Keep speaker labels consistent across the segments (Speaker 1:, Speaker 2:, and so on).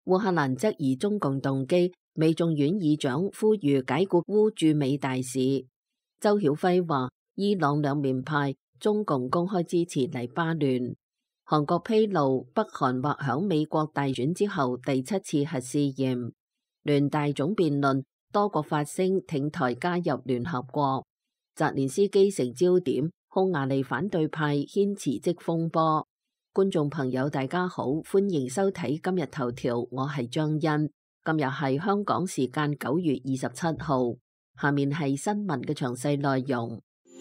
Speaker 1: 烏克蘭質疑中共動機，美眾院議長呼籲解僱烏駐美大使。周曉輝話，伊朗兩面派，中共公開支持黎巴嫩。韓國披露北韓或響美國大選之後第7次核試驗。聯大總辯論，多國發聲挺台加入聯合國。澤連斯基成焦點，匈牙利反對派掀辭職風波。觀眾朋友大家好，歡迎收睇今日頭條，我係張欣。今日係香港時間9月27號，下面係新聞嘅詳細內容。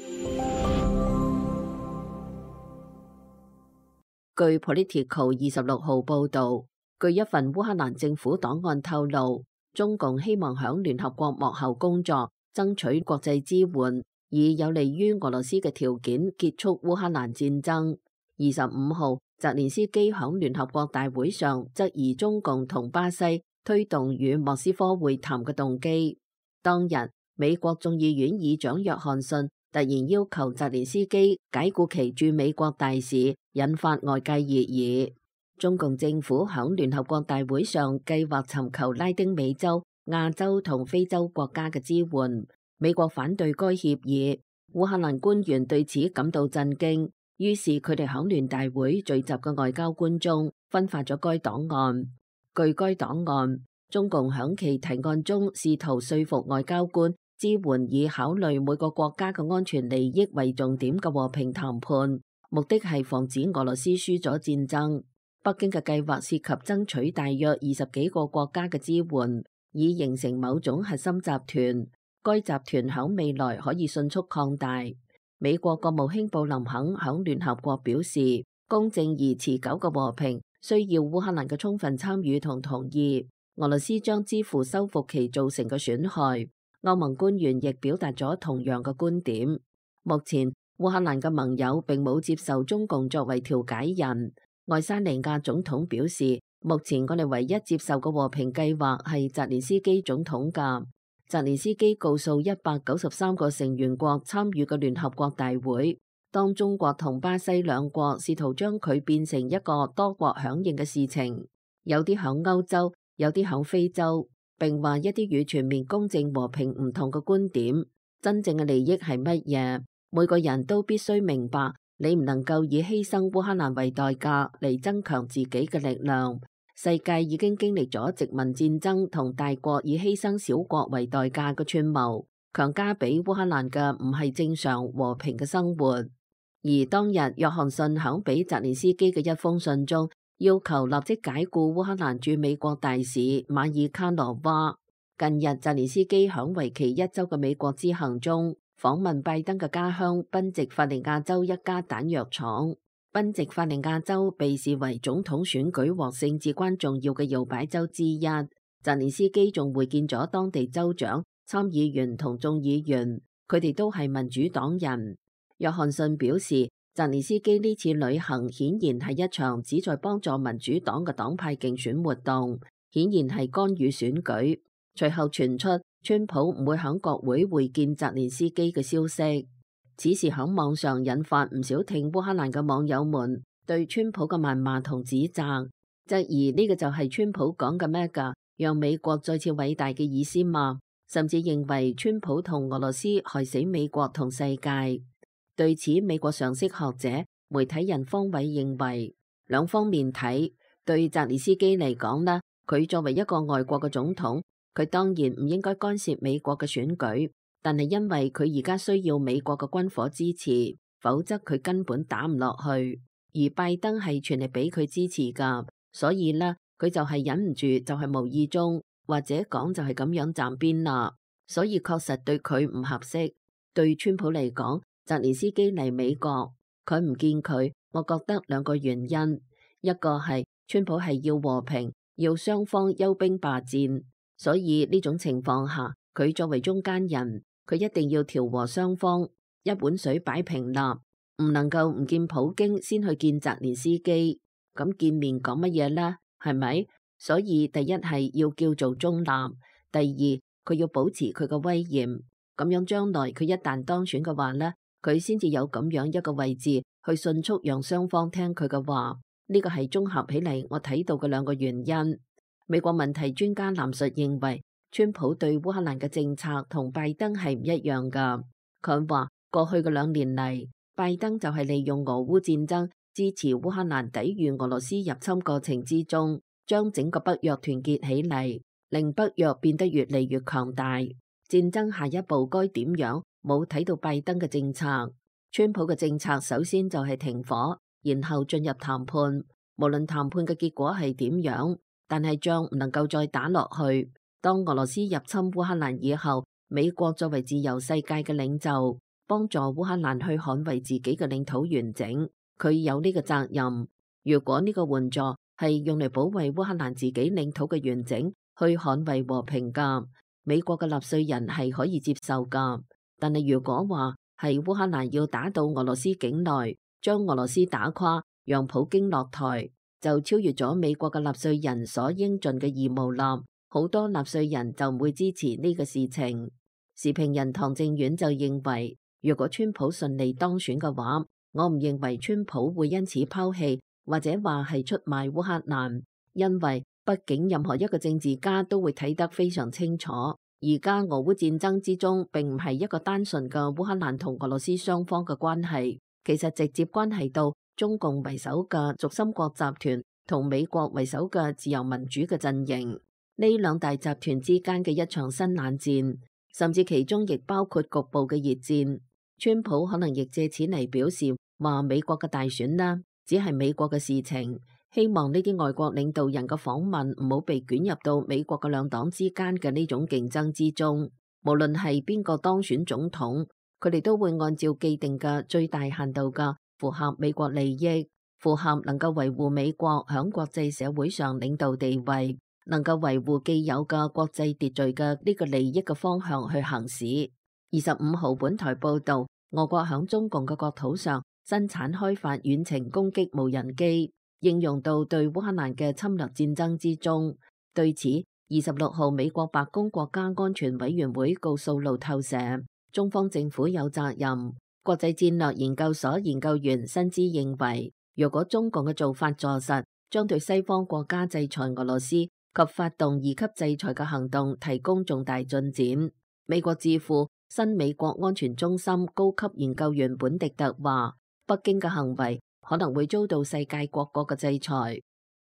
Speaker 1: 據 Politico 26號報導，據一份烏克蘭政府檔案透露，中共希望響聯合國幕後工作，爭取國際支援，以有利於俄羅斯嘅條件結束烏克蘭戰爭。25號，澤連斯基響聯合國大會上質疑中共同巴西推動與莫斯科會談嘅動機。當日，美國眾議院議長約翰遜突然要求澤連斯基解僱其駐美國大使，引發外界熱議。中共政府響聯合國大會上計劃尋求拉丁美洲、亞洲同非洲國家嘅支援，美國反對該協議。烏克蘭官員對此感到震驚，於是佢哋響聯大會聚集嘅外交官中分發咗該檔案。據該檔案，中共響其提案中試圖說服外交官支援以考慮每個國家嘅安全利益為重點嘅和平談判，目的係防止俄羅斯輸咗戰爭。北京嘅計劃涉及爭取大約20幾個國家嘅支援，以形成某種核心集團。該集團響未來可以迅速擴大。美國國務卿布林肯響聯合國表示，公正而持久嘅和平需要烏克蘭嘅充分參與同同意。俄羅斯將支付修復其造成嘅損害。歐盟官員亦表達咗同樣嘅觀點。目前，烏克蘭嘅盟友並冇接受中共作為調解人。愛沙尼亞總統表示，目前我哋唯一接受嘅和平計劃係澤連斯基總統嘅。澤連斯基告訴193個成員國參與嘅聯合國大會，當中國同巴西兩國試圖將佢變成一個多國響應嘅事情，有啲響歐洲，有啲響非洲，並話一啲與全面公正和平唔同嘅觀點。真正嘅利益係乜嘢？每個人都必須明白，你唔能夠以犧牲烏克蘭為代價嚟增強自己嘅力量。世界已經經歷咗殖民戰爭同大國以犧牲小國為代價嘅串謀，強加俾烏克蘭嘅唔係正常和平嘅生活。而當日約翰遜響俾澤連斯基嘅一封信中，要求立即解僱烏克蘭駐美國大使馬爾卡羅娃。近日澤連斯基響為期1週嘅美國之行中，訪問拜登嘅家鄉賓夕法尼亞州一家彈藥廠。賓夕法尼亞州被視為總統選舉獲勝至關重要嘅搖擺州之一。澤連斯基仲會見咗當地州長、參議員同眾議員，佢哋都係民主黨人。約翰遜表示，澤連斯基呢次旅行顯然係一場旨在幫助民主黨嘅黨派競選活動，顯然係干預選舉。隨後傳出川普唔會響國會會見澤連斯基嘅消息。此事響網上引發唔少挺烏克蘭嘅網友們對川普嘅謾罵同指責，質疑呢個就係川普講嘅咩㗎？讓美國再次偉大嘅意思嘛？甚至認為川普同俄羅斯害死美國同世界。對此，美國常識學者、媒體人方偉認為，兩方面睇。對澤連斯基嚟講呢，佢作為一個外國嘅總統，佢當然唔應該干涉美國嘅選舉。但係因為佢而家需要美國嘅軍火支持，否則佢根本打唔落去。而拜登係全力俾佢支持噶，所以呢，佢就係忍唔住，就係無意中，或者講就係咁樣站邊啦。所以確實對佢唔合適。對川普嚟講，澤連斯基嚟美國，佢唔見佢，我覺得兩個原因，一個係川普係要和平，要雙方休兵罷戰，所以呢種情況下，佢作為中間人，佢一定要調和雙方，一碗水擺平立，唔能夠唔見普京先去見澤連斯基。咁見面講乜嘢呢？係咪？所以第一係要叫做中立，第二佢要保持佢嘅威嚴，咁樣將來佢一旦當選嘅話呢，佢先至有咁樣一個位置去迅速讓雙方聽佢嘅話。呢個係綜合起嚟我睇到嘅兩個原因。 美國問題專家藍述認為，川普對烏克蘭嘅政策同拜登係唔一樣㗎。佢話過去嘅2年嚟，拜登就係利用俄烏戰爭支持烏克蘭抵禦俄羅斯入侵過程之中，將整個北約團結起嚟，令北約變得越嚟越強大。戰爭下一步該點樣？冇睇到拜登嘅政策。川普嘅政策首先就係停火，然後進入談判。無論談判嘅結果係點樣，但係仗唔能夠再打落去。當俄羅斯入侵烏克蘭以後，美國作為自由世界嘅領袖，幫助烏克蘭去捍衛自己嘅領土完整，佢有呢個責任。如果呢個援助係用嚟保衛烏克蘭自己領土嘅完整，去捍衛和平㗎，美國嘅納稅人係可以接受㗎。但係如果話係烏克蘭要打到俄羅斯境內，將俄羅斯打垮，讓普京落台，就超越咗美國嘅納稅人所應盡嘅義務啦。好多納稅人就唔會支持呢個事情。時評人唐正遠就認為，如果川普順利當選嘅話，我唔認為川普會因此拋棄或者話係出賣烏克蘭，因為畢竟任何一個政治家都會睇得非常清楚。而家俄烏戰爭之中並唔係一個單純嘅烏克蘭同俄羅斯雙方嘅關係，其實直接關係到中共為首嘅軸心國集團同美國為首嘅自由民主嘅陣營。呢2大集團之間嘅一場新冷戰，甚至其中亦包括局部嘅熱戰。川普可能亦借此嚟表示話美國嘅大選啦，只係美國嘅事情，希望呢啲外國領導人嘅訪問唔好被捲入到美國嘅兩黨之間嘅呢種競爭之中。無論係邊個當選總統，佢哋都會按照既定嘅最大限度嘅符合美國利益，符合能夠維護美國響國際社會上領導地位，能夠維護既有嘅國際秩序嘅呢個利益嘅方向去行使。25號本台報道，俄國響中共嘅國土上生產開發遠程攻擊無人機，應用到對烏克蘭嘅侵略戰爭之中。對此，26號美國白宮國家安全委員會告訴路透社，中方政府有責任。國際戰略研究所研究員辛茲認為，如果中共嘅做法坐實，將對西方國家制裁俄羅斯及發動2級制裁嘅行動提供重大進展。美國智庫新美國安全中心高級研究員本迪特話，北京嘅行為可能會遭到世界各國嘅制裁。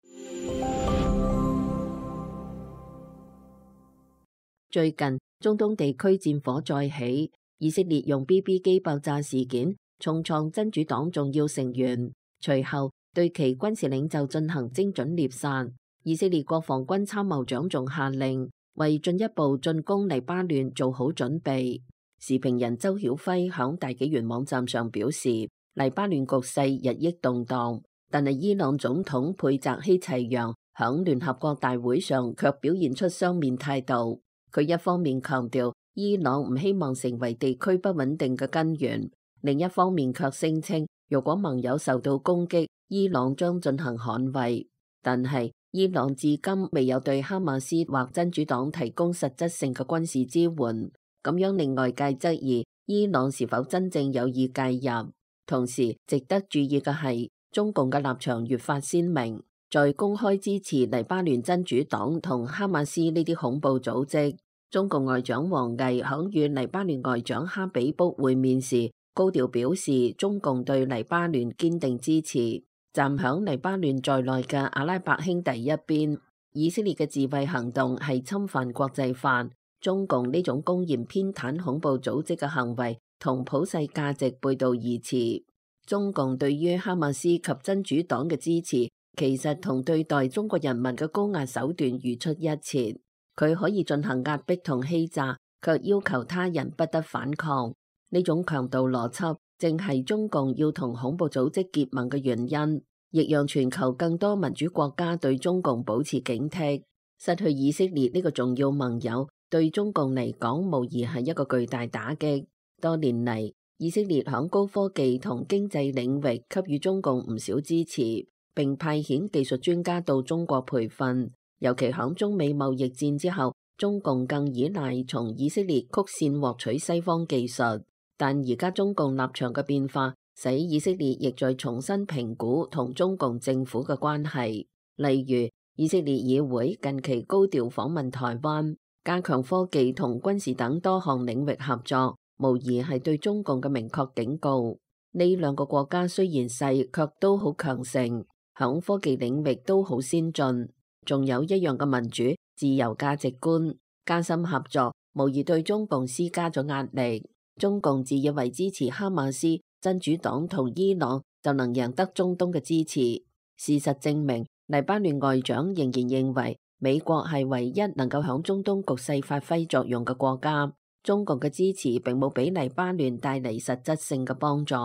Speaker 1: 最近中東地區戰火再起，以色列用 BB 機爆炸事件重創真主黨重要成員，隨後對其軍事領袖進行精準獵殺。以色列國防軍參謀長仲下令為進一步進攻黎巴嫩做好準備。時評人周曉輝響大紀元網站上表示，黎巴嫩局勢日益動盪，但係伊朗總統佩澤希齊揚響聯合國大會上卻表現出雙面態度。佢一方面強調伊朗唔希望成為地區不穩定嘅根源，另一方面卻聲稱如果盟友受到攻擊，伊朗將進行捍衛。但係伊朗至今未有對哈馬斯或真主黨提供實質性嘅軍事支援，咁樣令外界質疑伊朗是否真正有意介入。同時值得注意嘅係，中共嘅立場越發鮮明，在公開支持黎巴嫩真主黨同哈馬斯呢啲恐怖組織。中共外長王毅響與黎巴嫩外長哈比卜會面時，高調表示中共對黎巴嫩堅定支持，站響黎巴嫩在內嘅阿拉伯兄弟一邊。以色列嘅自衛行動係侵犯國際法，中共呢種公然偏袒恐怖組織嘅行為同普世價值背道而馳。中共對於哈馬斯及真主黨嘅支持，其實同對待中國人民嘅高壓手段如出一轍。佢可以進行壓迫同欺詐，卻要求他人不得反抗。呢種強盜邏輯，正係中共要同恐怖組織結盟嘅原因，亦讓全球更多民主國家對中共保持警惕。失去以色列呢個重要盟友，對中共嚟講，無疑係一個巨大打擊。多年嚟，以色列響高科技同經濟領域給予中共唔少支持，並派遣技術專家到中國培訓。尤其響中美貿易戰之後，中共更依賴從以色列曲線獲取西方技術。但而家中共立場嘅變化，使以色列亦在重新評估同中共政府嘅關係。例如， 以色列議會近期高調訪問台灣，加強科技同軍事等多項領域合作，無疑係對中共嘅明確警告。呢兩個國家雖然細，卻都好強盛，響科技領域都好先進，仲有一樣嘅民主自由價值觀，加深合作，無疑對中共施加咗壓力。中共自以為支持哈馬斯、真主黨同伊朗就能贏得中東嘅支持，事實證明，黎巴嫩外長仍然認為美國係唯一能夠響中東局勢發揮作用嘅國家。中共嘅支持並冇俾黎巴嫩帶嚟實質性嘅幫助。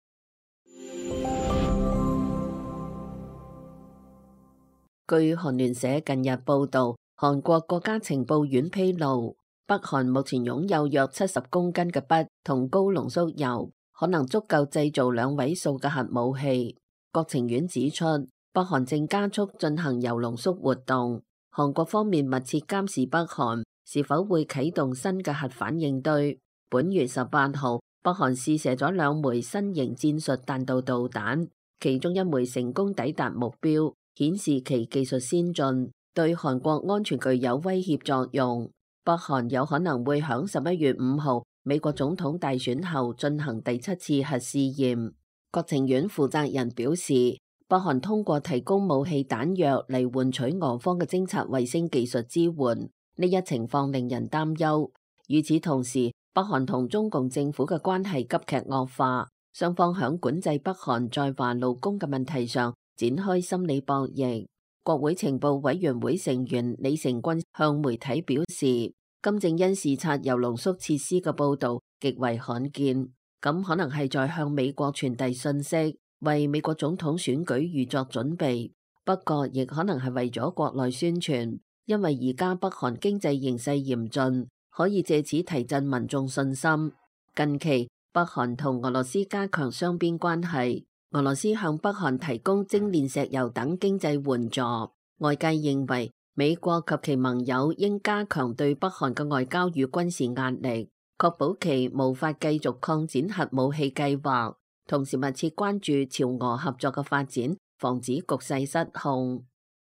Speaker 1: 據韓聯社近日報道，韓國國家情報院披露，北韓目前擁有約70公斤嘅鈈同高濃縮鈾，可能足夠製造2位數嘅核武器。國情院指出，北韓正加速進行鈾濃縮活動，韓國方面密切監視北韓是否會啟動新嘅核反應堆。本月18號，北韓試射咗2枚新型戰術彈道導彈，其中1枚成功抵達目標，顯示其技術先進，對韓國安全具有威脅作用。北韓有可能會響11月5號美國總統大選後進行第7次核試驗。國情院負責人表示，北韓通過提供武器彈藥嚟換取俄方嘅偵察衛星技術支援，呢一情況令人擔憂。與此同時，北韓同中共政府嘅關係急劇惡化，雙方響管制北韓在華勞工嘅問題上展開心理博弈。國會情報委員會成員李成軍向媒體表示，金正恩視察鈾濃縮設施嘅報道極為罕見，咁可能係在向美國傳遞信息，為美國總統選舉預作準備。不過亦可能係為咗國內宣傳，因為而家北韓經濟形勢嚴峻，可以借此提振民眾信心。近期北韓同俄羅斯加強雙邊關係，俄羅斯向北韓提供精煉石油等經濟援助。外界認為美國及其盟友應加強對北韓嘅外交與軍事壓力，確保其無法繼續擴展核武器計劃，同時密切關注朝俄合作嘅發展，防止局勢失控。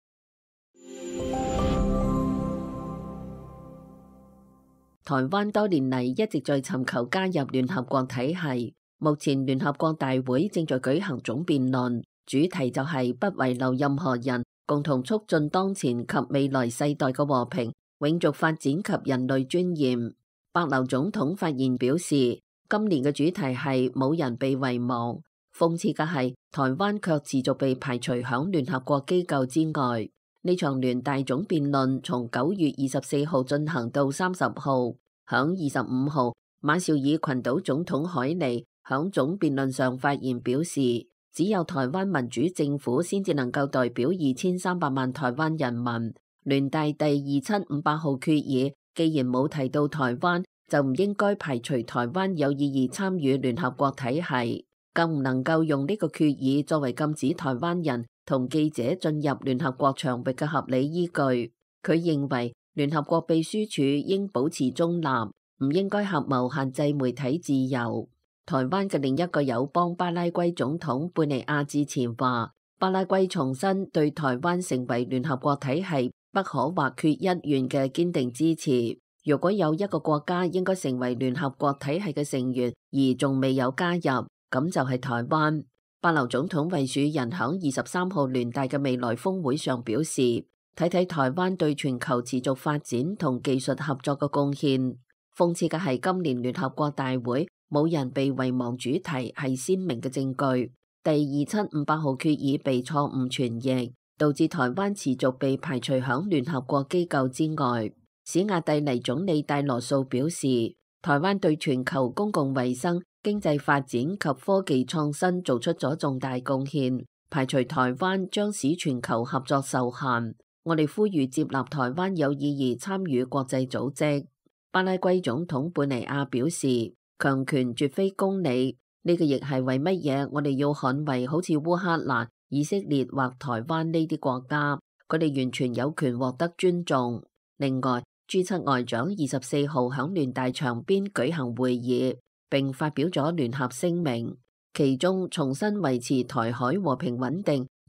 Speaker 1: 台灣多年嚟一直在尋求加入聯合國體系，目前聯合國大會正在舉行總辯論，主題就係不遺留任何人，共同促進當前及未來世代嘅和平、永續發展及人類尊嚴。帛琉總統發言表示，今年嘅主題係冇人被遺忘。諷刺嘅係，台灣卻持續被排除響聯合國機構之外。呢場聯大總辯論從9月24號進行到30號，響25號，馬紹爾群島總統海尼響總辯論上發言表示，只有台灣民主政府先至能夠代表2300萬台灣人民。聯大第2758號決議既然冇提到台灣，就唔應該排除台灣有意義參與聯合國體系，更唔能夠用呢個決議作為禁止台灣人同記者進入聯合國場域嘅合理依據。佢認為聯合國秘書處應保持中立，唔應該合謀限制媒體自由。台灣嘅另一個友邦巴拉圭總統貝尼亞致辭話，巴拉圭重申對台灣成為聯合國體系不可或缺一員嘅堅定支持。如果有一個國家應該成為聯合國體系嘅成員而仲未有加入，咁就係台灣。帛琉總統惠恕仁響23號聯大嘅未來峰會上表示，睇睇台灣對全球持續發展同技術合作嘅貢獻。諷刺嘅係今年聯合國大會冇人被遺忘主題係鮮明嘅證據。第2758號決議被錯誤傳譯，導致台灣持續被排除響聯合國機構之外。史亞蒂尼總理戴羅素表示，台灣對全球公共衛生、經濟發展及科技創新做出咗重大貢獻，排除台灣將使全球合作受限。我哋呼籲接納台灣有意義參與國際組織。巴拉圭總統貝尼亞表示，強權絕非公理，呢個亦係為乜嘢我哋要捍衛好似烏克蘭、以色列或台灣呢啲國家，佢哋完全有權獲得尊重。另外，G7外長24號響聯大場邊舉行會議，並發表咗聯合聲明，其中重新維持台海和平穩定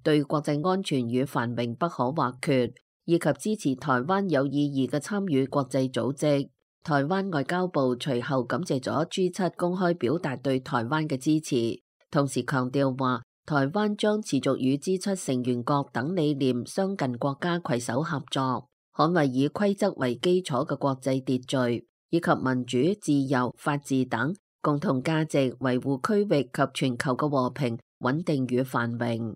Speaker 1: 對國際安全與繁榮不可或缺，以及支持台灣有意義嘅參與國際組織。台灣外交部隨後感謝咗 G7 公開表達對台灣嘅支持，同時強調話台灣將持續與 G7 成員國等理念相近國家攜手合作，捍衛以規則為基礎嘅國際秩序，以及民主、自由、法治等共同價值，維護區域及全球嘅和平、穩定與繁榮。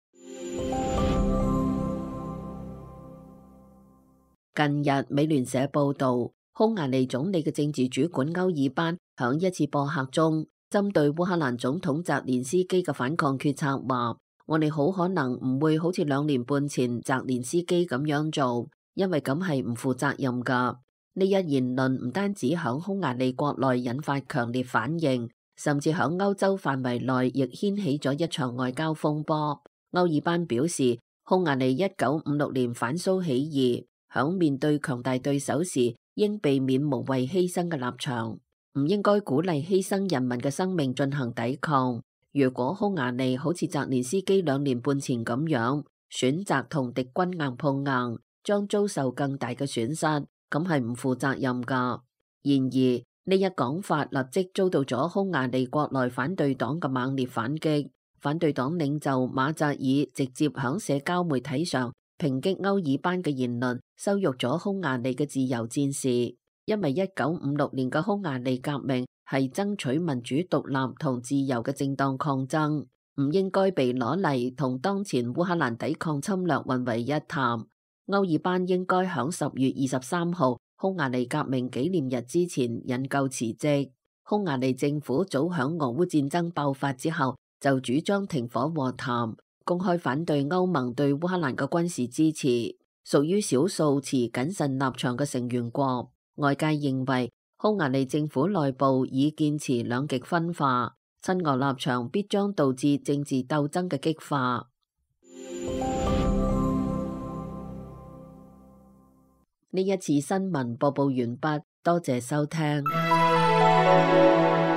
Speaker 1: 近日，美聯社報導，匈牙利總理嘅政治主管歐爾班響一次播客中，針對烏克蘭總統澤連斯基嘅反抗決策話：我哋好可能唔會好似2年半前澤連斯基咁樣做，因為咁係唔負責任㗎。呢一言論唔單止響匈牙利國內引發強烈反應，甚至響歐洲範圍內亦掀起咗一場外交風波。歐爾班表示，匈牙利1956年反蘇起義，響面對強大對手時，應避免無謂犧牲嘅立場，唔應該鼓勵犧牲人民嘅生命進行抵抗。如果匈牙利好似澤連斯基2年半前咁樣，選擇同敵軍硬碰硬，將遭受更大嘅損失，咁係唔負責任㗎。然而呢一講法立即遭到咗匈牙利國內反對黨嘅猛烈反擊。反對黨領袖馬扎爾直接響社交媒體上抨擊歐爾班嘅言論，羞辱咗匈牙利嘅自由戰士。因為1956年嘅匈牙利革命係爭取民主獨立同自由嘅正當抗爭，唔應該被攞嚟同當前烏克蘭抵抗侵略混為一談。歐爾班應該響10月23號匈牙利革命紀念日之前引咎辭職。匈牙利政府早響俄烏戰爭爆發之後就主張停火和談，公開反對歐盟對烏克蘭嘅軍事支持，屬於少數持謹慎立場嘅成員國。外界認為匈牙利政府內部已見持兩極分化，親俄立場必將導致政治鬥爭嘅激化。呢一次新聞播報完畢，多謝收聽。